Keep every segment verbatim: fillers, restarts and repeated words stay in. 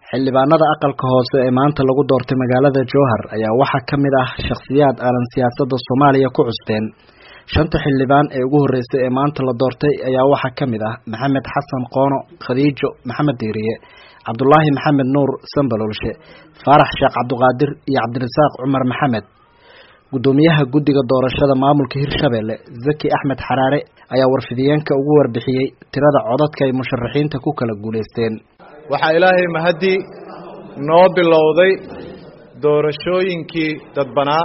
xildhibaanada aqalka hoose ee maanta lagu doortay magaalada Jowhar ayaa waxa kamid ah shakhsiyaad aan siyaasadda Soomaaliya ku cusbeen shanta xildhibaan ee ugu horeysay ee maanta la doortay ayaa waxa kamid ah Maxamed Xasan Qoono, Khadiijo Maxamed Diiriye, Cabdullaahi Maxamed Nuur Sambalolshe, Faarax Sheekh Cabduqaadir iyo Cabdirasaaq Cumar Maxamed. gudoomiyaha guddiga doorashada maamulka Hirshabelle Zaki Axmed Xaraare ayaa warfidiyeenka ugu warbixiyay tirada codadka ay musharaxiinta ku kala guuleysteen. waxaa ilaahay mahadi noo bilowday doorashooyinkii dadbanaa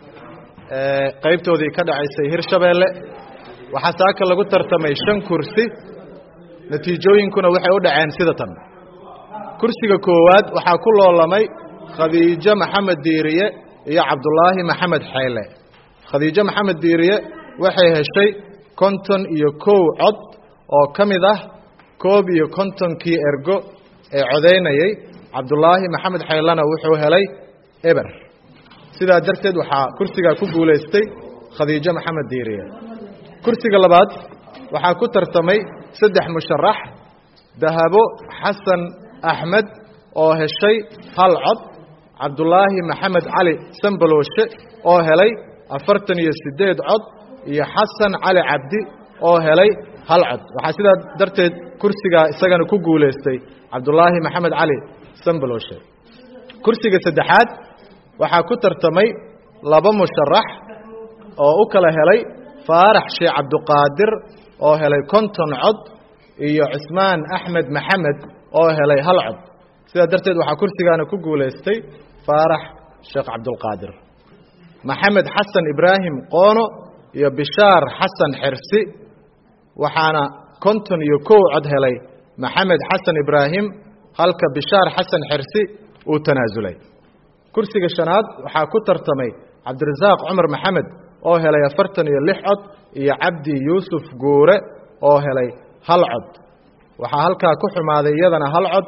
ee qaybtoodii ka dhacaysay Hirshabelle. waxaa saaka lagu tartamay shan kursi, natiijooyinkuna waxay u dhaceen sida tan. kursiga koowaad waxaa ku loolamay Khadiijo Maxamed Diiriye iyo Cabdullaahi Maxamed Xeyle. Khadiijo Maxamed Diiriye waxay heshay konton iyo kow cod oo kamid ah koob iyo kontonkii ergo ee codeynayay. Cabdullaahi Maxamed Xeylena wuxuu helay eber. sidaa darteed waxaa kursiga ku guuleystay Khadiijo Maxamed Diiriye. kursiga labaad waxaa ku tartamay saddex musharax, Dahabo Xasan Axmed oo heshay hal cod, Cabdullaahi Maxamed Cali Sambalolshe oo helay afartan iyo sideed cod, iyo Xasan Cali Cabdi oo helay hal cod. waxaa sidaa darteed kursiga isagana ku guuleystay Cabdullaahi Maxamed Cali Sambalolshe. kursiga saddexaad waxaa ku tartamay laba musharax oo u kala helay Faarax Sheekh Cabduqaadir oo helay konton cod, iyo Cismaan Axmed Maxamed oo helay hal cod. sidaa darteed waxaa kursigana ku guuleystay Faarax Sheekh Cabduqaadir. Maxamed Xasan Ibraahim Qoono iyo Bishaar Xasan Xirsi waxaana konton iyo kow cod helay Maxamed Xasan Ibraahim, halka Bishaar Xasan Xirsi uu tanaasulay. kursiga shanaad waxaa ku tartamay Cabdirasaaq Cumar Maxamed oo helay afartan iyo lix cod, iyo Cabdi Yuusuf Guure oo helay hal cod. waxaa halkaa ku xumaaday iyadana hal cod.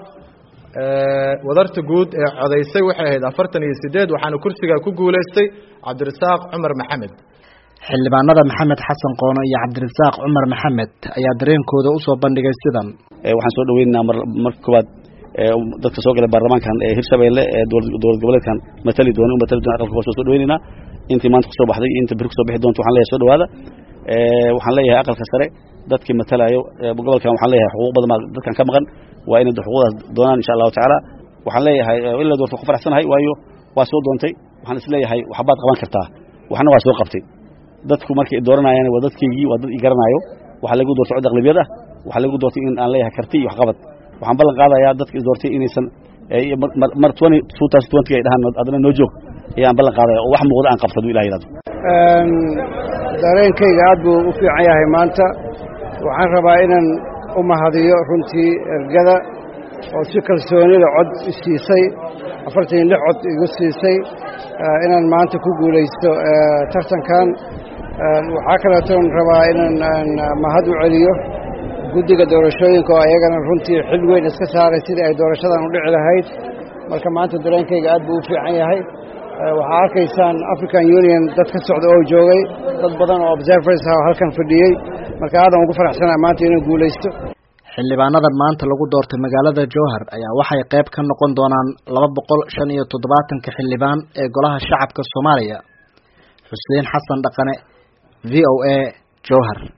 wadarta guud ee codeysay waxay ahayd afartan iyo sideed, waxaana kursiga ku guuleystay Cabdirasaaq Cumar Maxamed. xildhibaanada Maxamed Xasan Qoono iyo Cabdirasaaq Cumar Maxamed ayaa dareenkooda u soo bandhigay sidan. waxaan soo dhaweynaynaa mar mar koowaad dadka soo galay baarlamaankan ee Hirshabelle ee dowlad goboleedkan matali doona matali doona aqalka hoose soo dhaweynayna. intii maanta ku soo baxday inta bir ku soo bixi doonto waxaan leeyahay soo dhawaada. ee waxaan leeyahay aqalka sare dadkii matalayo gobolkan waxaan leeyahay xuquuq badan dadkan ka maqan waa inay xuquuqdaas doonaan insha Allah taala. waxaan leeyahay ilaa doorto ku faraxsanahay waayo waa soo doontay. waxaan is leeyahay waxbaad qaban kartaa, waxna waa soo qabtay. dadku markay dooranayaan waa dadkeygii, waa dad i garanayo. waxa lagu doortay cod aqlabiyad ah, waxa lagu doortay in aan leeyahay karti iyo wax qabad. waxaan ballan qaadayaa dadka doortay inaysan mar twenty ay dhahaan adana noo joog ayaan ballan qaadayaa oo wax muuqda aan qabsado ilaahay yiraahdo. een dareenkayga aad buu u fiican yahay maanta. waxaan rabaa inaan u mahadiyo runtii ergada oo si kalsoonida cod siisay afartan iyo lix cod igu siisay inaan maanta ku guuleysto tartankan. waxaa kaleeto rabaa inaan mahad u celiyo guddiga doorashooyinka oo ayagana runtii xil weyn iska saaray sidii ay doorashadan u dhici lahayd. marka maanta dareenkayga aad buu u fiican yahay. waxaa arkaysaan African Union dad ka socda oo joogay, dad badan oo observers ah halkan fadhiyay. marka aadan ugu faraxsanahay maanta inaan guuleysto. xildhibaanadan maanta lagu doortay magaalada Jowhar ayaa waxay qayb ka noqon doonaan laba boqol shan iyo toddobaatan xildhibaan ee golaha shacabka Soomaaliya. Xuseen Xasan Dhaqane, V O A, Jowhar.